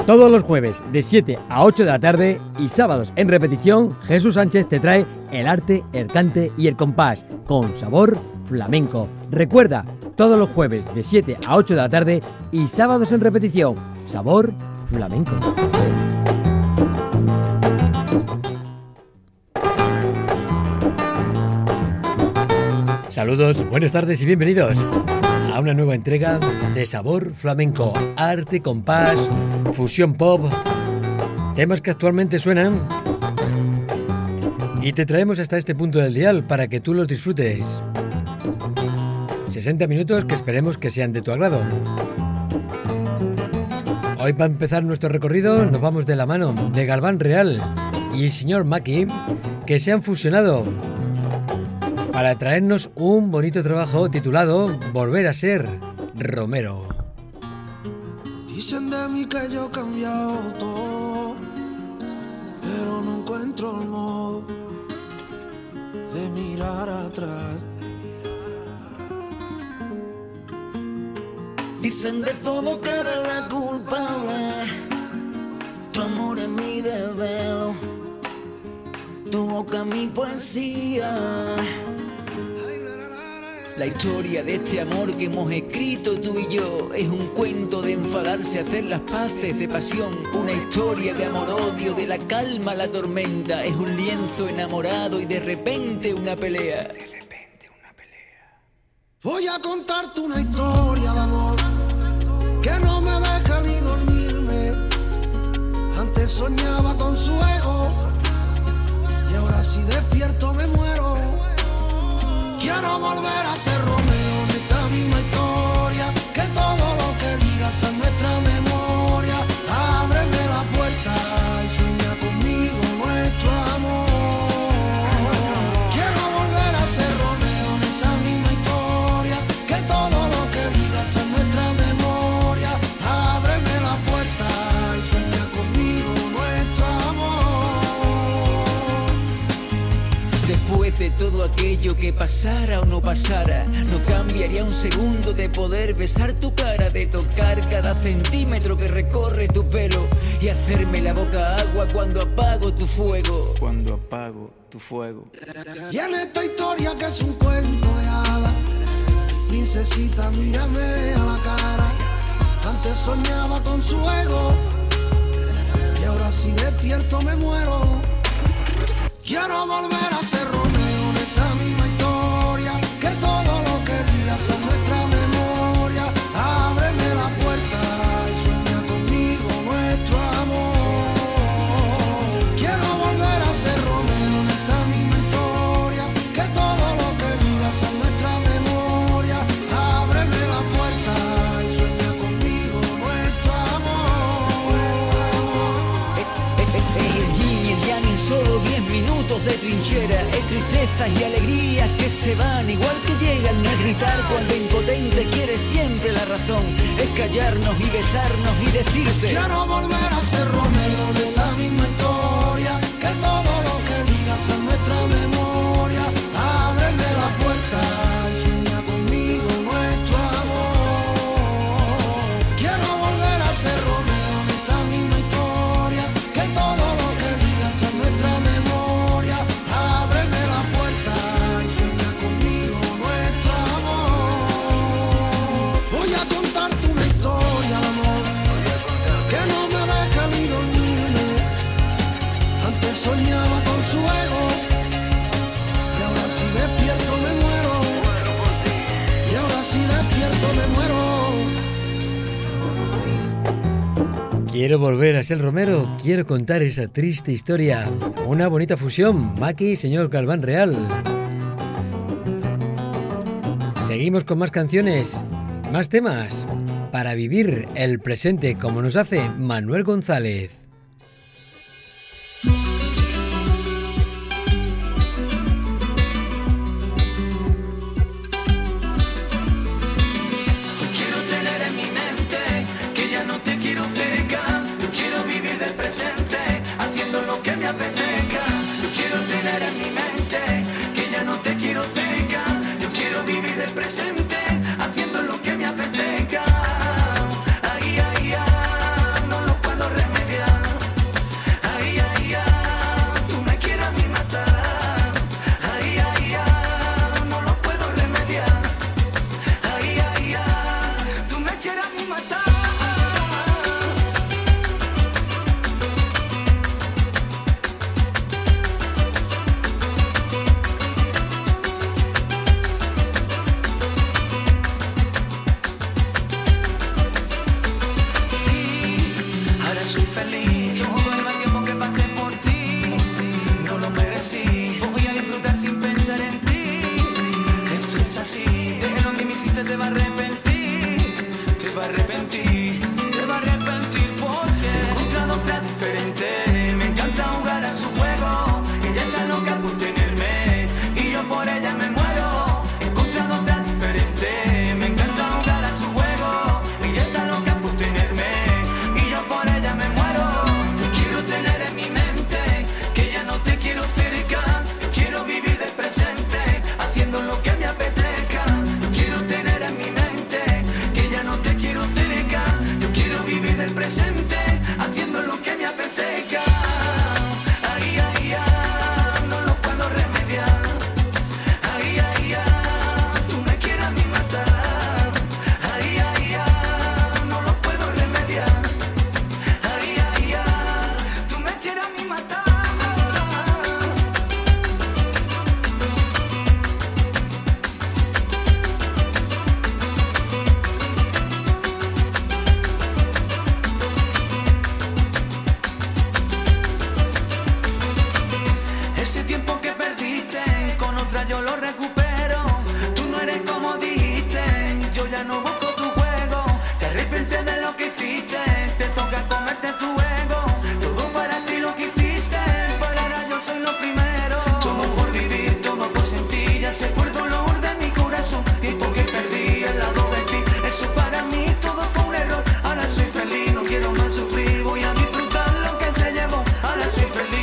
Todos los jueves de 7 a 8 de la tarde y sábados en repetición, Jesús Sánchez te trae el arte, el cante y el compás con sabor flamenco. Recuerda, todos los jueves de 7 a 8 de la tarde y sábados en repetición, sabor flamenco. Saludos, buenas tardes y bienvenidos a una nueva entrega de Sabor Flamenco, arte, compás, fusión pop, temas que actualmente suenan y te traemos hasta este punto del dial para que tú los disfrutes. 60 minutos que esperemos que sean de tu agrado. Hoy, para empezar nuestro recorrido, nos vamos de la mano de Galván Real y el señor Maki, que se han fusionado para traernos un bonito trabajo titulado Volver a ser Romero. Dicen de mí que yo he cambiado todo, pero no encuentro el modo de mirar atrás. Dicen de todo que eres la culpable, tu amor es mi desvelo, tu boca mi poesía. La historia de este amor que hemos escrito tú y yo es un cuento de enfadarse, hacer las paces, de pasión. Una historia de amor-odio, de la calma a la tormenta. Es un lienzo enamorado y de repente una pelea. Voy a contarte una historia de amor que no me deja ni dormirme. Antes soñaba con su ego y ahora si despierto me muero. Quiero volver a ser Romeo en esta misma historia, que todo lo que digas es nuestra memoria. Ábreme la puerta y sueña conmigo nuestro amor. Quiero volver a ser Romeo en esta misma historia, que todo lo que digas es nuestra memoria. Ábreme la puerta y sueña conmigo nuestro amor. Después de todo aquello que pasara o no pasara, no cambiaría un segundo de poder besar tu cara, de tocar cada centímetro que recorre tu pelo y hacerme la boca agua cuando apago tu fuego. Cuando apago tu fuego. Y en esta historia que es un cuento de hadas, princesita, mírame a la cara. Antes soñaba con su ego y ahora si despierto me muero. Quiero volver a ser Romeo en esta misma historia, que todo lo que digas es nuestra memoria. Ábreme la puerta y sueña conmigo nuestro amor. Quiero volver a ser Romeo en esta misma historia, que todo lo que digas es nuestra memoria. Ábreme la puerta y sueña conmigo nuestro amor. El yin y el yang en solo 10 minutos de trinchera. Es tristezas y alegrías que se van igual que llegan. No es gritar cuando impotente quiere siempre la razón. Es callarnos y besarnos y decirte: quiero volver a ser Romeo de esta misma historia, que todo lo que digas es nuestra memoria. Ábreme la puerta y sueña conmigo nuestro amor. Quiero volver a ser Romeo de esta misma historia, que todo lo que digas es nuestra memoria. Ábreme la puerta y sueña conmigo nuestro amor. Voy a contarte una historia de amor que no me deja ni dormirme. Antes soñaba con su ego y ahora si despierto me muero. Y ahora si despierto me muero. Quiero volver a ser Romero, quiero contar esa triste historia. Una bonita fusión, Maki y señor Galván Real. Seguimos con más canciones, más temas, para vivir el presente como nos hace Manuel González. Haciendo lo que me apetezca. Yo quiero tener en mi mente que ya no te quiero cerca. Yo quiero vivir del presente, haciendo lo que me apetezca. Ay, ay, ay, no lo puedo remediar. ahora soy feliz. Todo el mal tiempo que pasé por ti, no lo merecí. Voy a disfrutar sin pensar en ti. Esto es así, de lo que me hiciste te va a arrepentir. Te va a arrepentir, te va a arrepentir porque he encontrado otra diferente. Me encanta jugar a su juego. Ella está loca por tenerme y yo por ella me muero. He encontrado otra diferente. Me encanta jugar a su juego. Ella está loca por tenerme y yo por ella me muero. Yo quiero tener en mi mente que ya no te quiero cerca. Yo quiero vivir del presente, haciendo lo que me apetezca. Yo quiero tener en mi mente que ya no te quiero cerca. Yo quiero vivir del presente, haciendo lo que me apetezca. Ay, ay, ay, no lo puedo remediar. Ay, ay, ay, tú me quieres a mí matar. Ay, ay, ay, no lo puedo remediar. Ay, ay, ay, tú me quieres a mí matar. Ese tiempo que perdiste con otra yo lo recupero. Tú no eres como dijiste, yo ya no busco tu juego. Te arrepientes de lo que hiciste, te toca comerte tu ego. Todo para ti lo que hiciste, pero ahora yo soy lo primero. Todo por vivir, todo por sentir, ya se fue el dolor de mi corazón. Tiempo que perdí al lado de ti, eso para mí todo fue un error. Ahora soy feliz, no quiero más sufrir, voy a disfrutar lo que se llevó. Ahora soy feliz.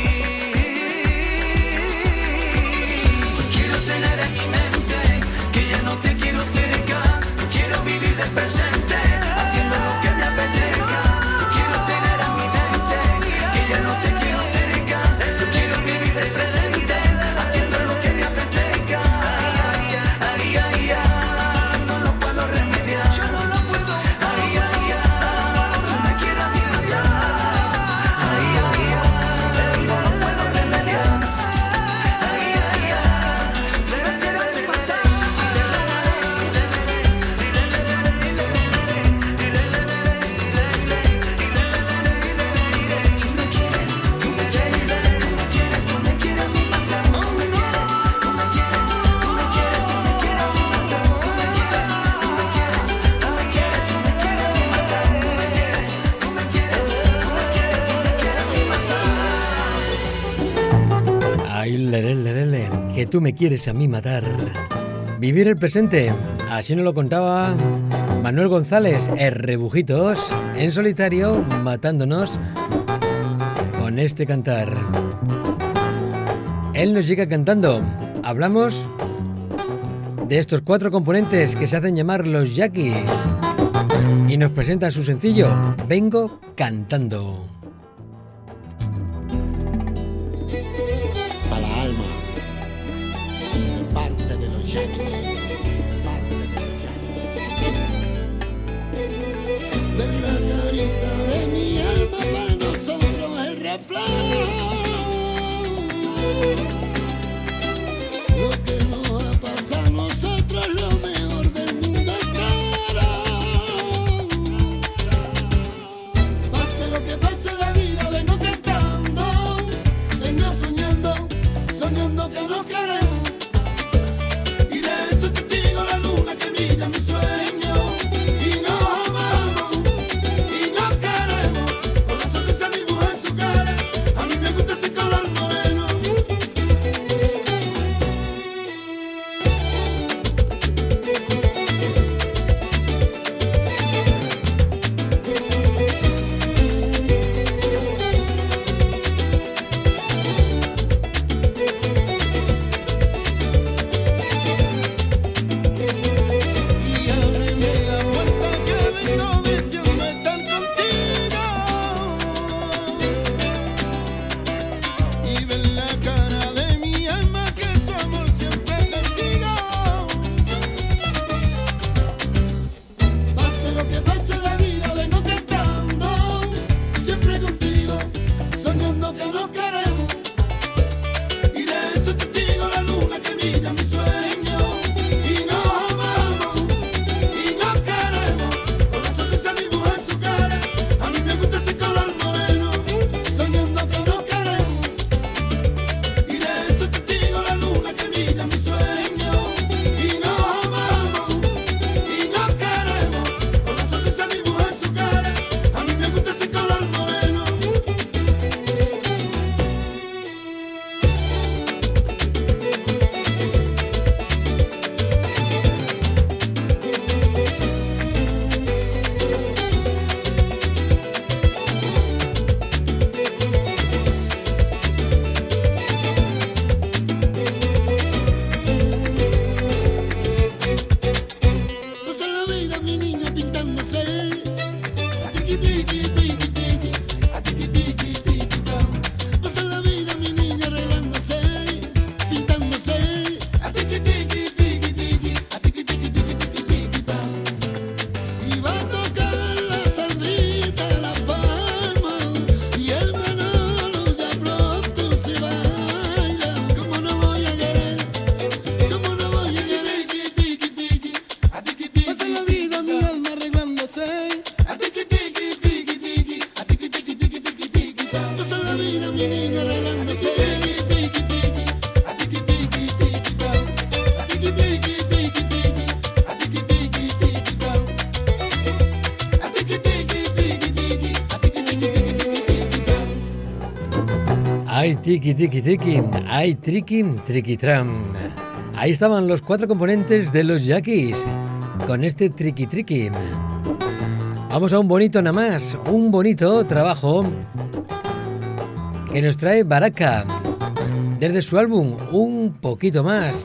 Quiero tener en mi mente que ya no te quiero cerca. Yo quiero vivir del presente, haciendo lo que me apetezca. Yo quiero tener en mi mente que ya no te quiero cerca. Yo quiero vivir del presente, haciendo lo que me apetezca. Ay, ay, ay, ay, no lo puedo remediar. Yo no lo puedo. Ay, ay, ay, tú me quieres a mí matar. Ay, ay, ay, no lo puedo remediar. Ay, ay, ay, tú me quieres a mí matar. Ay, lelelelele, que tú me quieres a mí matar. Vivir el presente, así nos lo contaba Manuel González, Rebujitos, en solitario, matándonos con este cantar. Él nos llega cantando. Hablamos de estos 4 componentes que se hacen llamar los Yaquis y nos presentan su sencillo, Vengo Cantando. Para la alma, parte de los Yaquis. Ver la carita de mi alma para nosotros el reflejo. Lo que nos ha pasado a nosotros es lo mejor del mundo entero. Pase lo que pase en la vida, vengo cantando, vengo soñando, soñando que nos queremos. Y de eso te digo la luna que brilla en mi sueño. Y nos amamos, y nos queremos. Con la sonrisa dibujada en su cara, a mí me gusta ese color moreno. Y ábreme la puerta que vengo diciendo estar contigo. Y ver la cara de mi alma que su amor siempre es testigo. Pase lo que pase en la vida, vengo cantando, siempre contigo, soñando que nos queremos. Y de eso te digo la luna que brilla en mi sueño. Y nos amamos, y nos queremos. Con la sonrisa dibujada en su cara, a mí me gusta ese color moreno. mi niña arreglándose. Ay, tiki, tiki, tiki. Ay, triqui, triqui, tram. Ahí estaban los 4 componentes de los Yaquis con este triqui, triqui. Vamos a un bonito nada más, un bonito trabajo que nos trae Baraka desde su álbum Un Poquito Más.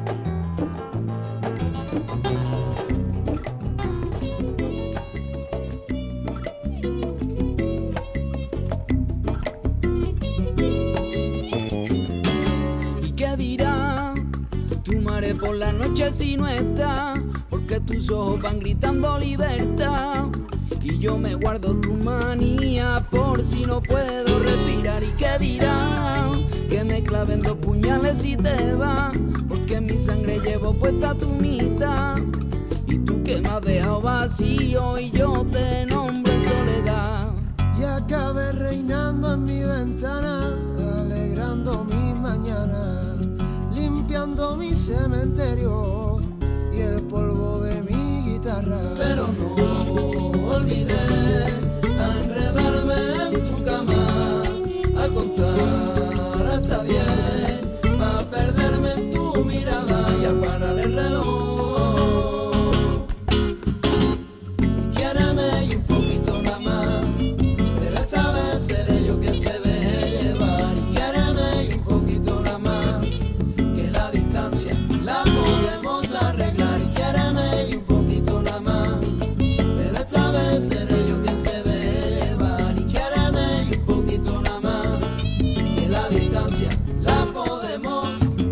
Por la noche si no está, porque tus ojos van gritando libertad. Y yo me guardo tu manía por si no puedo respirar. ¿Y qué dirán? Que me claven 2 puñales y te va, porque en mi sangre llevo puesta tu mitad. Y tú que me has dejado vacío y yo te nombro en soledad. Y acabé reinando en mi ventana, alegrando mi mañana, limpiando mi cementerio y el polvo de mi guitarra. Pero no olvidé a enredarme en tu cama, a contar hasta 10, a perderme en tu mirada y a parar el reloj. Quiéreme y un poquito nada más, pero esta vez seré yo quien se deje llevar. Y quiéreme y un poquito nada más, la distancia la podemos arreglar. Y quiéreme y un poquito nada más, pero esta vez seré yo quien se deje llevar. Y quiéreme y un poquito nada más, que la distancia la podemos.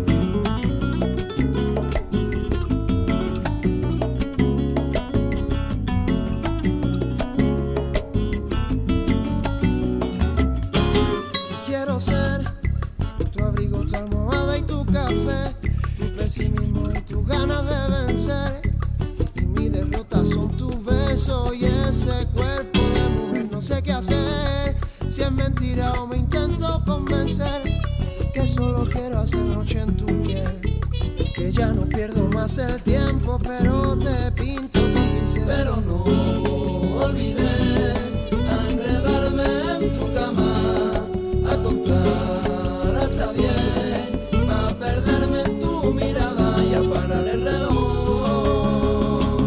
Quiero ser tu abrigo, tu almohada y tu café, tu pesimismo y tus ganas de vencer. Y mi derrota son tus besos y ese cuerpo de mujer. No sé qué hacer, si es mentira o me intento convencer, que solo quiero hacer noche en tu piel, que ya no pierdo más el tiempo, pero te pinto con pincel. Pero no olvidé a enredarme en tu cama, a contar hasta 10, a perderme en tu mirada y a parar el reloj.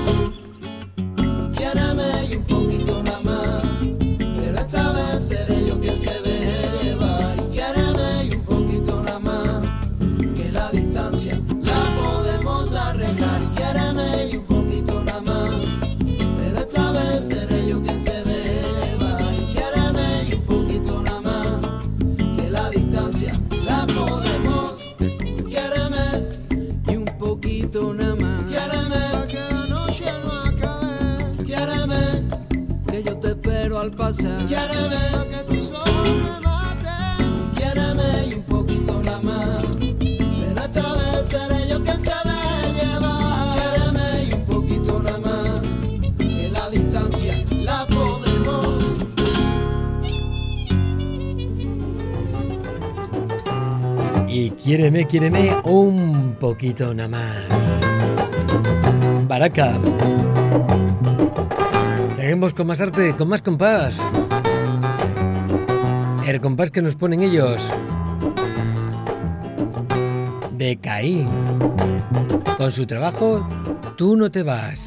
Quiéreme y un poquito nada más, pero esta vez seré yo quien se deje llevar. Y quiéreme y un poquito nada más, que la distancia la podemos arreglar. Y quiéreme y un poquito nada más, pero esta vez seré yo quien se deje llevar. Y quiéreme y un poquito nada más, que la distancia la podemos. Quiéreme y un poquito nada más. Quiéreme Pa' que la noche no acabe. Quiéreme, que yo te espero al pasar. Quiéreme, Pa' que tus ojos me maten. quiéreme y un poquito nada más, pero esta vez seré yo quien se deje llevar. Quiéreme y un poquito nada más, que la distancia la podemos. Y quiéreme, quiéreme un poquito nada más. Baraka. Seguimos con más arte, con más compás. El compás que nos ponen ellos. De Caí. Con su trabajo, Tú no te vas.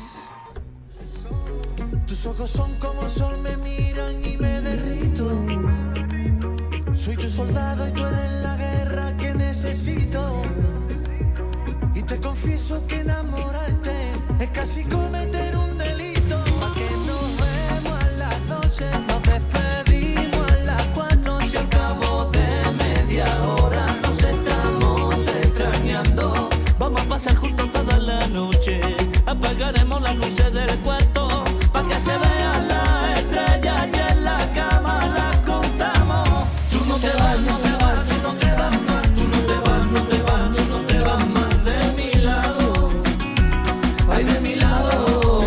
Tus ojos son como el sol, me miran y me derrito. Soy tu soldado y tú eres la guerra que necesito. Y te confieso que enamorarte es casi cometer un delito. ¿A que nos vemos a las 12? Nos despedimos a las 4. Si al cabo de media hora nos estamos extrañando, vamos a pasar juntos toda la noche. Apagaremos las luces del cuarto pa' que se vean las estrellas y en la cama las contamos. Tú no te vas, no te vas, tú no te vas más. Tú no te vas, no te vas, tú no te vas más de mi lado. Ay, de mi lado.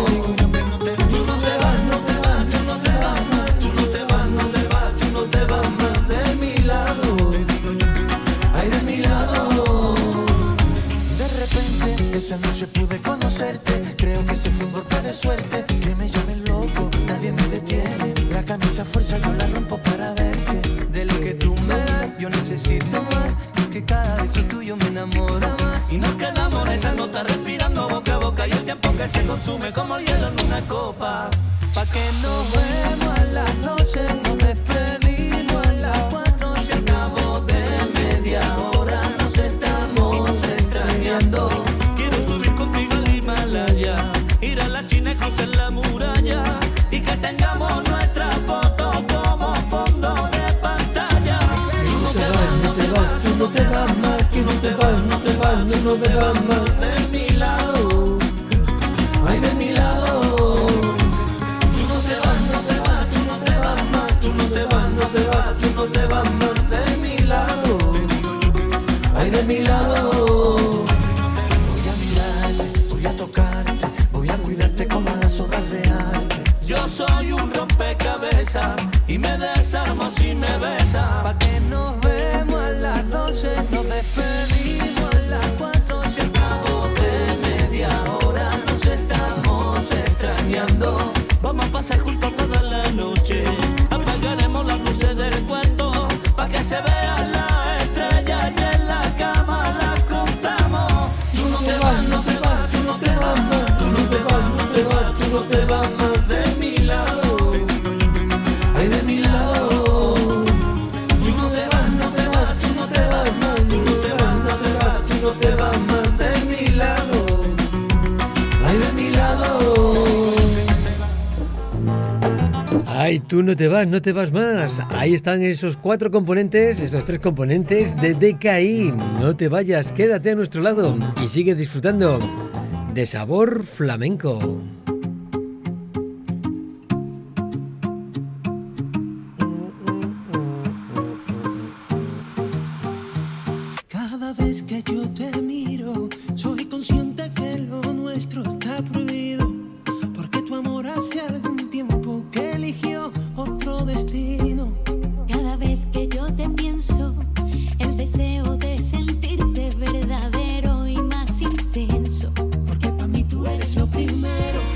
sonrisa yo la rompo para verte. De lo que tú me das, yo necesito más. Es que cada beso tuyo me enamora más. Y nos quedamos en esa nota respirando boca a boca. Y el tiempo que se consume como el hielo en una copa. Pa' que nos vemos a las 12, nos despedimos a las 4. Se acabó de media hora, nos estamos extrañando. Quiero subir contigo al Himalaya, ir a la China y cruzar la muralla. Y que tengamos nuestra foto como fondo de pantalla. Tú no te vas, no te vas, tú no te vas más. Tú no te vas, no te vas, tú no te vas más de mi lado. Ay, de mi lado. Tú no te vas, no te vas, tú no te vas más. Tú no te vas, no te vas, tú no te vas más de mi lado. Ay, de mi lado. Voy a mirarte, voy a tocarte, voy a cuidarte como las obras de arte. Yo soy un rompecabezas y me desarmo si me besas. Pa' que nos vemos a las 12, nos despedimos a las 4. Se acabó de media hora, nos estamos extrañando. Vamos a pasar juntos toda la noche, apagaremos las luces del cuarto, pa' que se vean las estrellas y en la cama las contamos. Tú no te vas, no te vas, tú no te vas más. Tú no te vas, no te vas, tú no te vas más de mi lado. Ay, de mi lado. Tú no te vas, no te vas, tú no te vas más. Tú no te vas, no te vas, tú no te vas más de mi lado. Ay, de mi lado. Ay, tú no te vas más. Ahí están esos 4 componentes, esos 3 componentes de DKI. No te vayas, quédate a nuestro lado y sigue disfrutando de Sabor Flamenco. Cada vez que yo te miro, soy consciente que lo nuestro está prohibido. Porque tu amor hace algún tiempo que eligió otro destino. Cada vez que yo te pienso, el deseo de sentirte verdadero y más intenso. Porque para mí tú eres lo primero.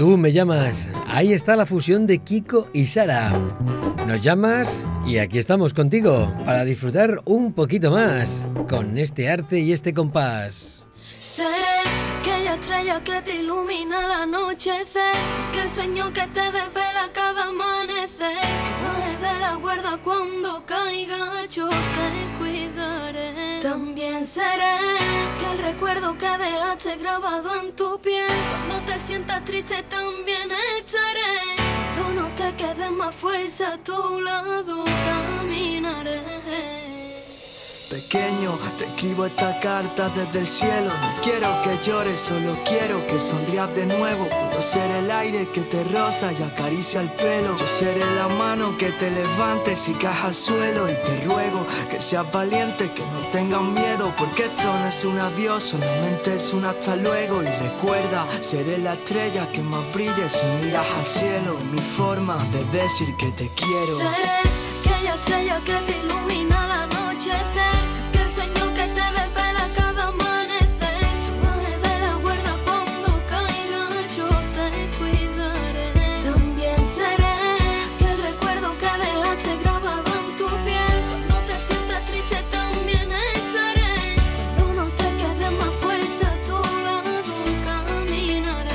Tú me llamas. Ahí está la fusión de Kiko y Sara. Nos llamas y aquí estamos contigo para disfrutar un poquito más con este arte y este compás. Seré aquella estrella que te ilumina al anochecer, que el sueño que te desvela cada amanecer. Tu ángel de la guarda cuando caiga, yo te cuidaré. También seré que el recuerdo que dejaste grabado en tu piel, cuando te sientas triste también estaré. Cuando no te quede más fuerza a tu lado, caminaré. Pequeño, te escribo esta carta desde el cielo. No quiero que llores, solo quiero que sonrías de nuevo. Puedo ser el aire que te roza y acaricia el pelo. Yo seré la mano que te levante si caes al suelo. Y te ruego que seas valiente, que no tengas miedo, porque esto no es un adiós, solamente es un hasta luego. Y recuerda, seré la estrella que más brille si miras al cielo. Es mi forma de decir que te quiero. Seré aquella estrella que te ilumina al anochecer, que el sueño que te desvela cada amanecer. Tu ángel de la guarda cuando caiga, yo te cuidaré. También seré que el recuerdo que dejaste grabado en tu piel, cuando te sientas triste también estaré. Cuando no te quede más fuerza a tu lado, caminaré.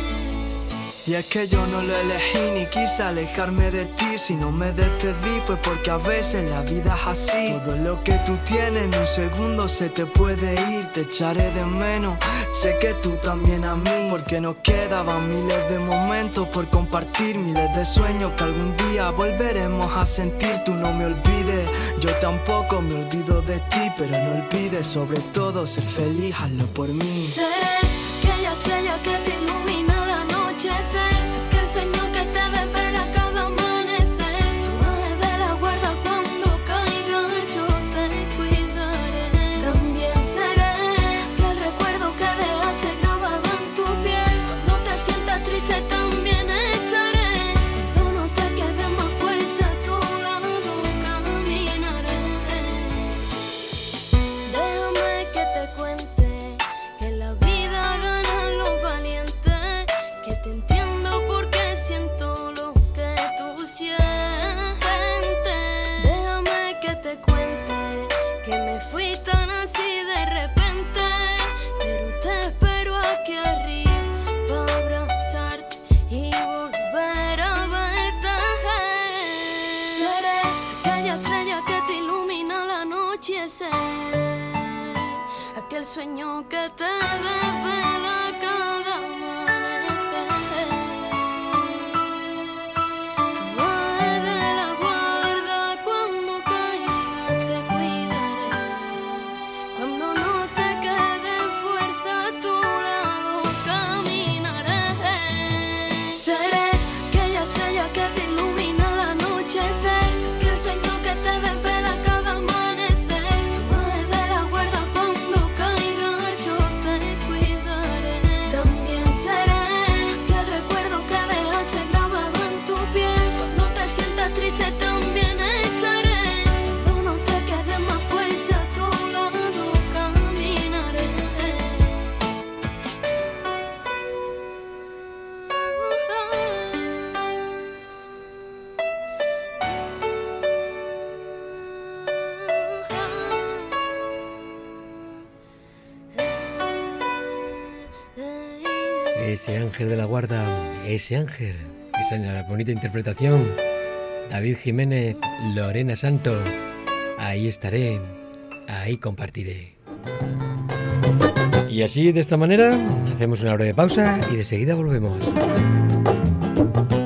Y es que yo no lo elegí ni quise alejarme de ti. Si no me despedí fue porque a veces la vida es así. Todo lo que tú tienes en un segundo se te puede ir. Te echaré de menos, sé que tú también a mí, porque nos quedaban miles de momentos por compartir, miles de sueños que algún día volveremos a sentir. Tú no me olvides, yo tampoco me olvido de ti, pero no olvides sobre todo ser feliz, hazlo por mí. Seré aquella estrella que te ilumina al anochecer, que el sueño que te desvela cada amanecer. Tu ángel de la guarda cuando caiga, yo te cuidaré. También seré que el recuerdo que dejaste grabado en tu piel, cuando te sientas triste también estaré. Cuando no te quede más fuerza a tu lado, caminaré. Déjame que te cuente que la vida gana los valientes, que te entiendo porque siento lo que tú sientes. Déjame que te cuente que me fui tan así de repente, pero te espero aquí arriba para abrazarte y volver a verte. Seré aquella estrella que te ilumina al anochecer, aquel sueño que te desvela cada amanecer. Tu ángel de la guarda cuando caigas te cuidaré. Cuando no te quede fuerza a tu lado, caminaré. Seré aquella estrella que te ilumina al anochecer, que el sueño que te desvela cada amanecer. Tu ángel de la guarda cuando caiga, yo te cuidaré. También seré que el recuerdo que dejaste grabado en tu piel, cuando te sientas triste también estaré. Cuando no te quede más fuerza a tu lado, caminaré. Ese ángel de la guarda, ese ángel, esa es la bonita interpretación. David Jiménez, Lorena Santo, ahí estaré, ahí compartiré. Y así, de esta manera, hacemos una breve pausa y de seguida volvemos.